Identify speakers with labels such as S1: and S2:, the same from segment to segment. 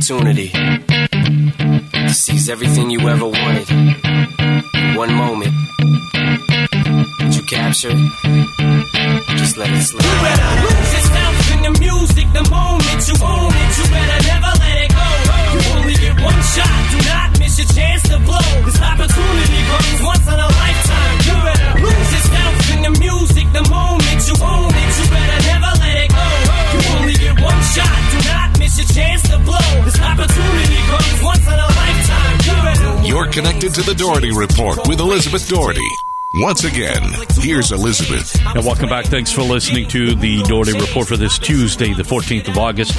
S1: opportunity to seize everything you ever wanted in one moment. Did you capture it? Just let it slip. You better lose yourself in the music the moment you own it. You better never let it go. You only get one shot. Do not miss your chance to blow. This opportunity comes once in a lifetime. You better lose yourself in the music the moment you own it. You better never let it go. You only get one shot. Do not miss your chance to blow. This opportunity comes once in a lifetime. You better.
S2: You're connected to the Doherty Report with Elizabeth Doherty. Once again, here's Elizabeth.
S3: And welcome back. Thanks for listening to the Doherty Report for this Tuesday, the 14th of August,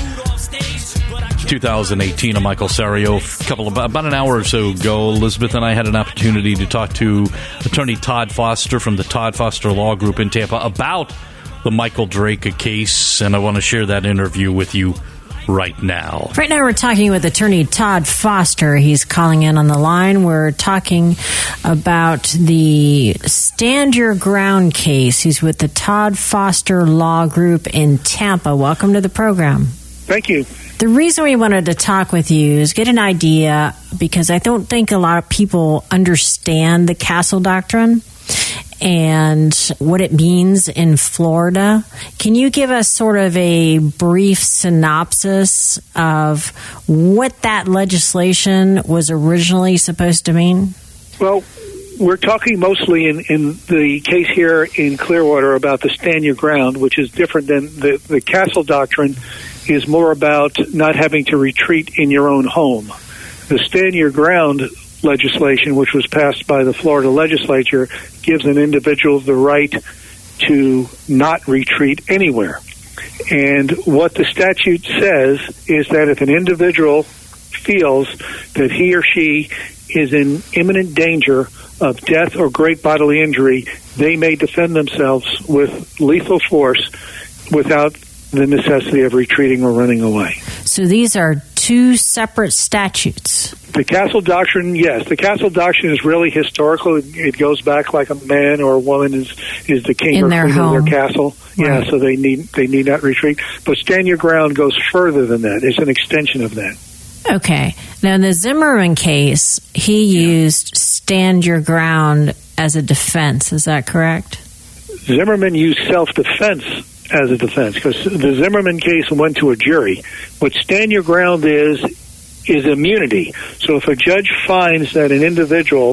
S3: 2018. I'm Michael Serio. About an hour or so ago, Elizabeth and I had an opportunity to talk to attorney Todd Foster from the Todd Foster Law Group in Tampa about the Michael Drejka case, and I want to share that interview with you right now.
S4: Right now we're talking with attorney Todd Foster. He's calling in on the line. We're talking about the Stand Your Ground case. He's with the Todd Foster Law Group in Tampa. Welcome to the program.
S5: Thank you.
S4: The reason we wanted to talk with you is get an idea, because I don't think a lot of people understand the Castle Doctrine and what it means in Florida. Can you give us sort of a brief synopsis of what that legislation was originally supposed to mean?
S5: Well, we're talking mostly in the case here in Clearwater about the Stand Your Ground, which is different than the Castle Doctrine is more about not having to retreat in your own home. The Stand Your Ground legislation, which was passed by the Florida legislature, gives an individual the right to not retreat anywhere. And what the statute says is that if an individual feels that he or she is in imminent danger of death or great bodily injury, they may defend themselves with lethal force without the necessity of retreating or running away.
S4: So these are two separate statutes.
S5: The Castle Doctrine, yes. The Castle Doctrine is really historical. It goes back like a man or a woman is the king
S4: in
S5: or
S4: their
S5: queen
S4: home.
S5: of their castle.
S4: Right.
S5: Yeah, so they need not retreat. But Stand Your Ground goes further than that. It's an extension of that.
S4: Okay. Now, in the Zimmerman case, he used Stand Your Ground as a defense. Is that correct?
S5: Zimmerman used self-defense as a defense, because the Zimmerman case went to a jury. What Stand Your Ground is immunity. So if a judge finds that an individual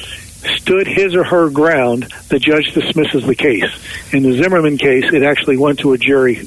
S5: stood his or her ground, the judge dismisses the case. In the Zimmerman case, it actually went to a jury.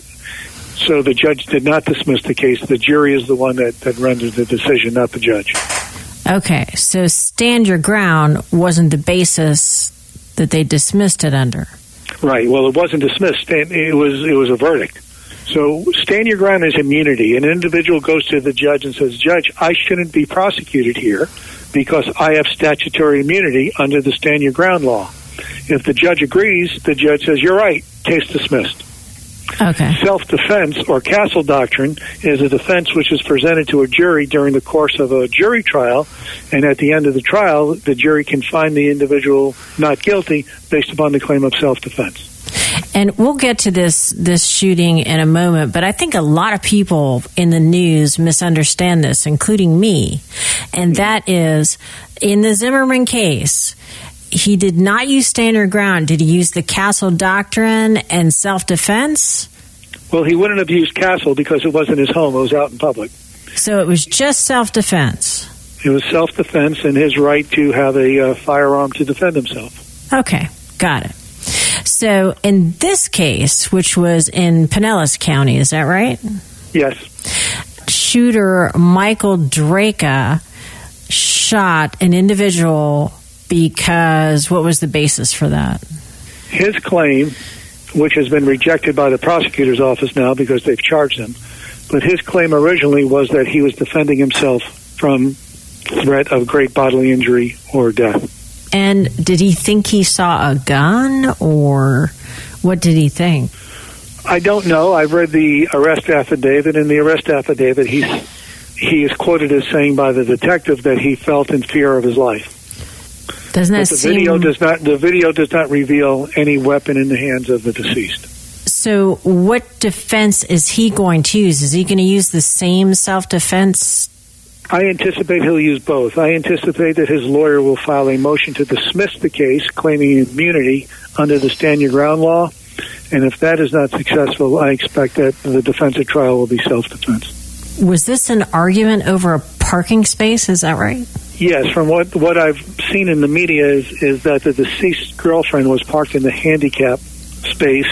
S5: So the judge did not dismiss the case. The jury is the one that renders the decision, not the judge.
S4: Okay, so Stand Your Ground wasn't the basis that they dismissed it under.
S5: Right. Well, it wasn't dismissed. It was a verdict. So Stand Your Ground is immunity. An individual goes to the judge and says, Judge, I shouldn't be prosecuted here because I have statutory immunity under the Stand Your Ground law. If the judge agrees, the judge says, you're right, case dismissed.
S4: Okay.
S5: Self-defense, or Castle Doctrine, is a defense which is presented to a jury during the course of a jury trial, and at the end of the trial, the jury can find the individual not guilty based upon the claim of self-defense.
S4: And we'll get to this shooting in a moment, but I think a lot of people in the news misunderstand this, including me, and that is, in the Zimmerman case, he did not use Stand Your Ground. Did he use the Castle Doctrine and self-defense?
S5: Well, he wouldn't have used Castle because it wasn't his home. It was out in public.
S4: So it was just self-defense.
S5: It was self-defense and his right to have a firearm to defend himself.
S4: Okay, got it. So in this case, which was in Pinellas County, is that right?
S5: Yes.
S4: Shooter Michael Drejka shot an individual because what was the basis for that? His
S5: claim, which has been rejected by the prosecutor's office now because they've charged him, but his claim originally was that he was defending himself from threat of great bodily injury or death.
S4: And did he think he saw a gun, or what did he think?
S5: I don't know. I've read the arrest affidavit. In the arrest affidavit, he is quoted as saying by the detective that he felt in fear of his life.
S4: Doesn't that
S5: seem... The video does not reveal any weapon in the hands of the deceased.
S4: So what defense is he going to use? Is he going to use the same self-defense
S5: I anticipate he'll use both. I anticipate that his lawyer will file a motion to dismiss the case, claiming immunity under the stand your ground law. And if that is not successful, I expect that the defense at trial will be self-defense.
S4: Was this an argument over a parking space? Is that right?
S5: Yes, from what I've seen in the media is that the deceased girlfriend was parked in the handicap space,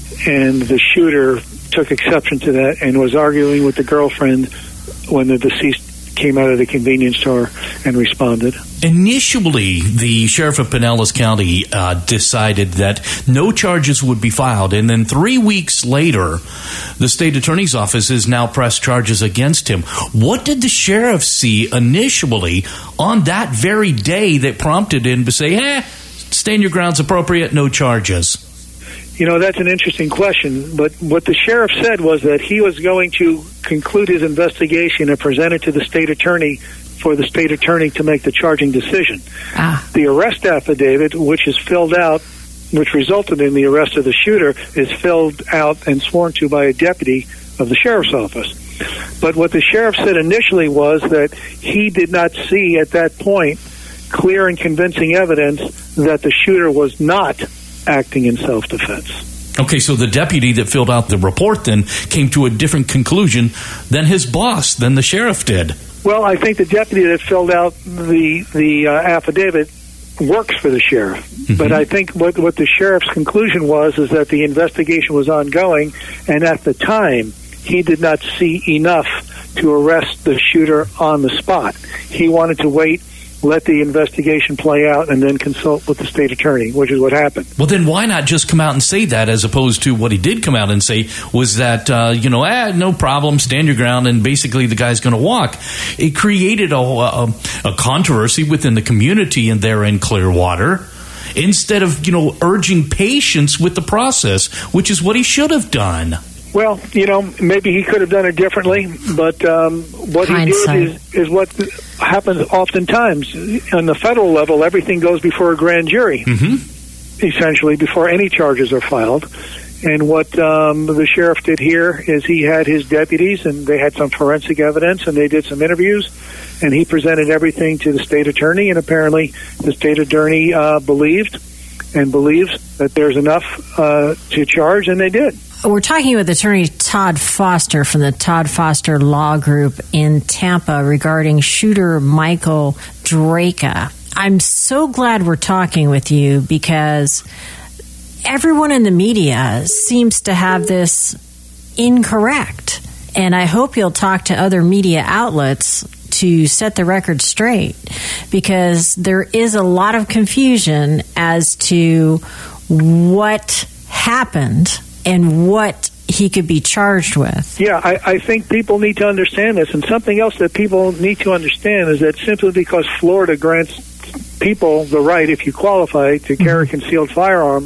S5: and the shooter took exception to that and was arguing with the girlfriend when the deceased came out of the convenience store and responded.
S3: Initially, the sheriff of Pinellas County decided that no charges would be filed, and then 3 weeks later, the state attorney's office has now pressed charges against him. What did the sheriff see initially on that very day that prompted him to say, stand your ground's appropriate, no charges?
S5: You know, that's an interesting question, but what the sheriff said was that he was going to conclude his investigation and present it to the state attorney for the state attorney to make the charging decision. The arrest affidavit, which is filled out, which resulted in the arrest of the shooter, is filled out and sworn to by a deputy of the sheriff's office. But what the sheriff said initially was that he did not see at that point clear and convincing evidence that the shooter was not acting in self-defense.
S3: Okay, so the deputy that filled out the report then came to a different conclusion than his boss, than the sheriff did.
S5: Well, I think the deputy that filled out the affidavit works for the sheriff. Mm-hmm. But I think what the sheriff's conclusion was is that the investigation was ongoing, and at the time, he did not see enough to arrest the shooter on the spot. He wanted to wait, let the investigation play out, and then consult with the state attorney, which is what happened.
S3: Well, then why not just come out and say that, as opposed to what he did come out and say was that, no problem, stand your ground, and basically the guy's going to walk. It created a controversy within the community and there in Clearwater, instead of, urging patience with the process, which is what he should have done.
S5: Well, maybe he could have done it differently, but what
S4: Hindsight.
S5: He did is what happens oftentimes. On the federal level, everything goes before a grand jury, essentially, before any charges are filed. And what the sheriff did here is he had his deputies, and they had some forensic evidence, and they did some interviews, and he presented everything to the state attorney, and apparently the state attorney believed and believes that there's enough to charge, and they did.
S4: We're talking with attorney Todd Foster from the Todd Foster Law Group in Tampa regarding shooter Michael Drejka. I'm so glad we're talking with you because everyone in the media seems to have this incorrect. And I hope you'll talk to other media outlets to set the record straight, because there is a lot of confusion as to what happened and what he could be charged with.
S5: Yeah, I think people need to understand this. And something else that people need to understand is that simply because Florida grants people the right, if you qualify, to carry concealed firearm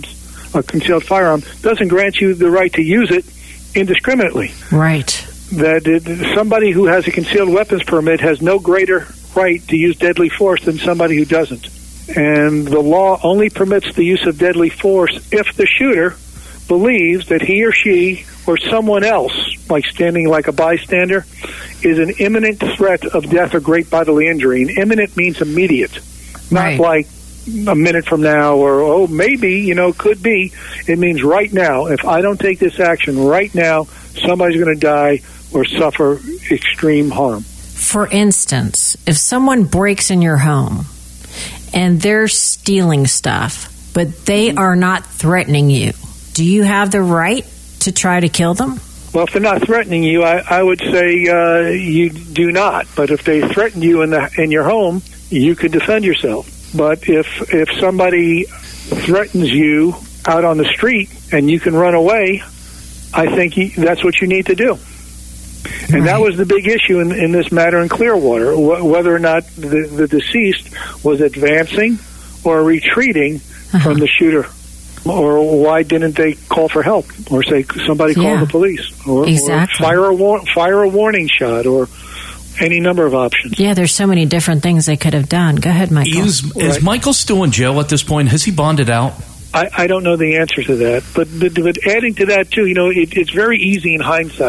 S5: doesn't grant you the right to use it indiscriminately.
S4: Right.
S5: That somebody who has a concealed weapons permit has no greater right to use deadly force than somebody who doesn't. And the law only permits the use of deadly force if the shooter believes that he or she or someone else, like standing like a bystander, is an imminent threat of death or great bodily injury. And imminent means immediate, not like a minute from now or, maybe, could be. It means right now. If I don't take this action right now, somebody's going to die or suffer extreme harm.
S4: For instance, if someone breaks in your home and they're stealing stuff, but they are not threatening you, do you have the right to try to kill them?
S5: Well, if they're not threatening you, I would say you do not. But if they threaten you in your home, you could defend yourself. But if somebody threatens you out on the street and you can run away, I think that's what you need to do. And that was the big issue in this matter in Clearwater, whether or not the deceased was advancing or retreating from the shooter. Or why didn't they call for help, or say somebody call the police, or fire a warning shot, or any number of options. Yeah,
S4: there's so many different things they could have done. Go ahead, Michael.
S3: Is Michael still in jail at this point? Has he bonded out?
S5: I don't know the answer to that, but adding to that too, it's very easy in hindsight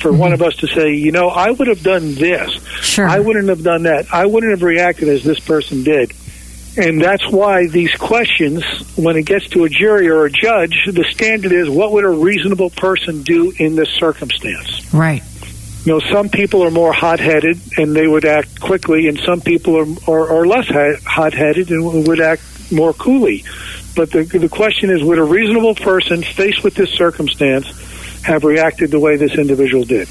S5: for one of us to say, I would have done this.
S4: Sure.
S5: I wouldn't have done that. I wouldn't have reacted as this person did. And that's why these questions, when it gets to a jury or a judge, the standard is, what would a reasonable person do in this circumstance?
S4: Right.
S5: Some people are more hot-headed and they would act quickly, and some people are less hot-headed and would act more coolly. But the question is, would a reasonable person faced with this circumstance have reacted the way this individual did?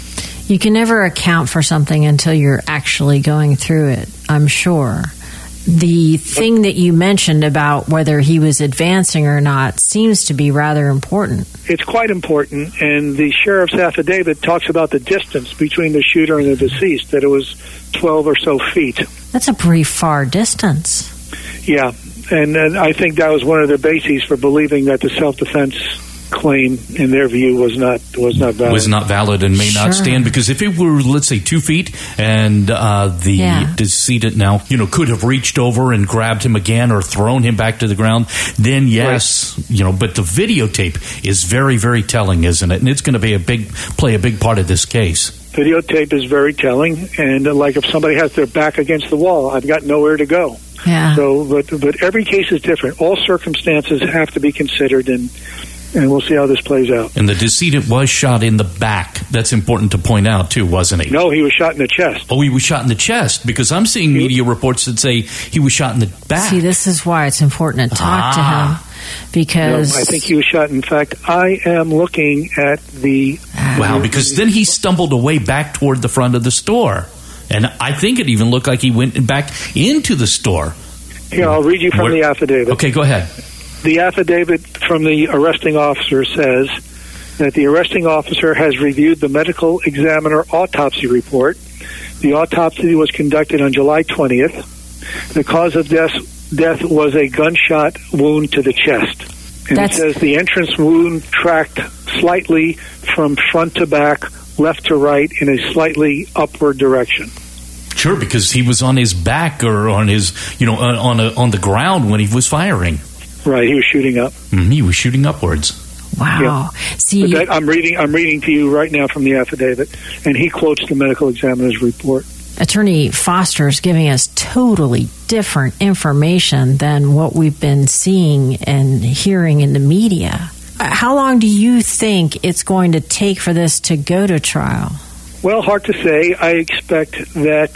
S4: You can never account for something until you're actually going through it, I'm sure. The thing that you mentioned about whether he was advancing or not seems to be rather important.
S5: It's quite important, and the sheriff's affidavit talks about the distance between the shooter and the deceased, that it was 12 or so feet. That's
S4: a pretty far distance.
S5: Yeah, and I think that was one of the bases for believing that the self-defense claim, in their view, was not valid.
S3: Was not valid and may not stand, because if it were, let's say, 2 feet, and the decedent now, could have reached over and grabbed him again or thrown him back to the ground, then yes, right. But the videotape is very, very telling, isn't it? And it's going to play a big part of this case.
S5: Videotape is very telling, and like if somebody has their back against the wall, I've got nowhere to go.
S4: Yeah.
S5: So, but every case is different. All circumstances have to be considered, and we'll see how this plays out.
S3: And the decedent was shot in the back. That's important to point out, too, wasn't he?
S5: No, he was shot in the chest.
S3: Oh, he was shot in the chest, because I'm seeing media reports that say he was shot in the back.
S4: See, this is why it's important to talk to him, because...
S5: No, I think he was shot. In fact, I am looking at the...
S3: Wow, because then he stumbled away back toward the front of the store. And I think it even looked like he went back into the store.
S5: Here, I'll read you from the affidavit.
S3: Okay, go ahead.
S5: The affidavit from the arresting officer says that the arresting officer has reviewed the medical examiner autopsy report. The autopsy was conducted on July 20th. The cause of death was a gunshot wound to the chest. And it says the entrance wound tracked slightly from front to back, left to right, in a slightly upward direction.
S3: Sure, because he was on his back or on his, on the ground when he was firing.
S5: Right, he was shooting up.
S3: He was shooting upwards.
S4: Wow.
S5: Yeah.
S4: See,
S5: I'm reading to you right now from the affidavit, and he quotes the medical examiner's report.
S4: Attorney Foster is giving us totally different information than what we've been seeing and hearing in the media. How long do you think it's going to take for this to go to trial?
S5: Well, hard to say. I expect that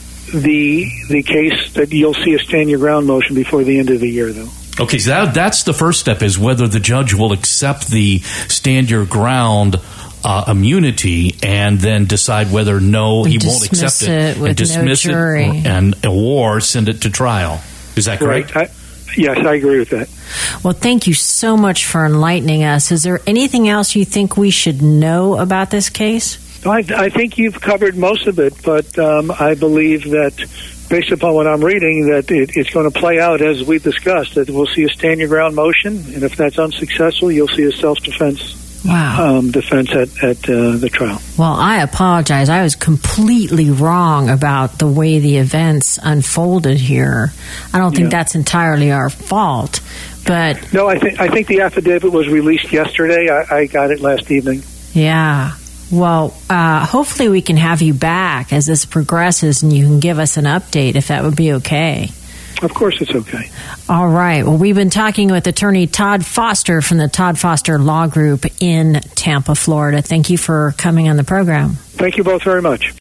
S5: the case, that you'll see a stand your ground motion before the end of the year, though.
S3: Okay, so that's the first step, is whether the judge will accept the stand your ground immunity, and then decide whether he won't accept it
S4: with
S3: and dismiss
S4: no jury.
S3: it, or send it to trial. Is that correct?
S5: Right. Yes, I agree with that.
S4: Well, thank you so much for enlightening us. Is there anything else you think we should know about this case?
S5: I think you've covered most of it, but I believe that, based upon what I'm reading, that it's going to play out as we discussed, that we'll see a stand your ground motion, and if that's unsuccessful, you'll see a self-defense defense at the trial.
S4: Well, I apologize. I was completely wrong about the way the events unfolded here. I don't think that's entirely our fault, but...
S5: No, I think the affidavit was released yesterday. I got it last evening.
S4: Yeah. Well, hopefully we can have you back as this progresses, and you can give us an update, if that would be okay.
S5: Of course it's okay.
S4: All right. Well, we've been talking with attorney Todd Foster from the Todd Foster Law Group in Tampa, Florida. Thank you for coming on the program.
S5: Thank you both very much.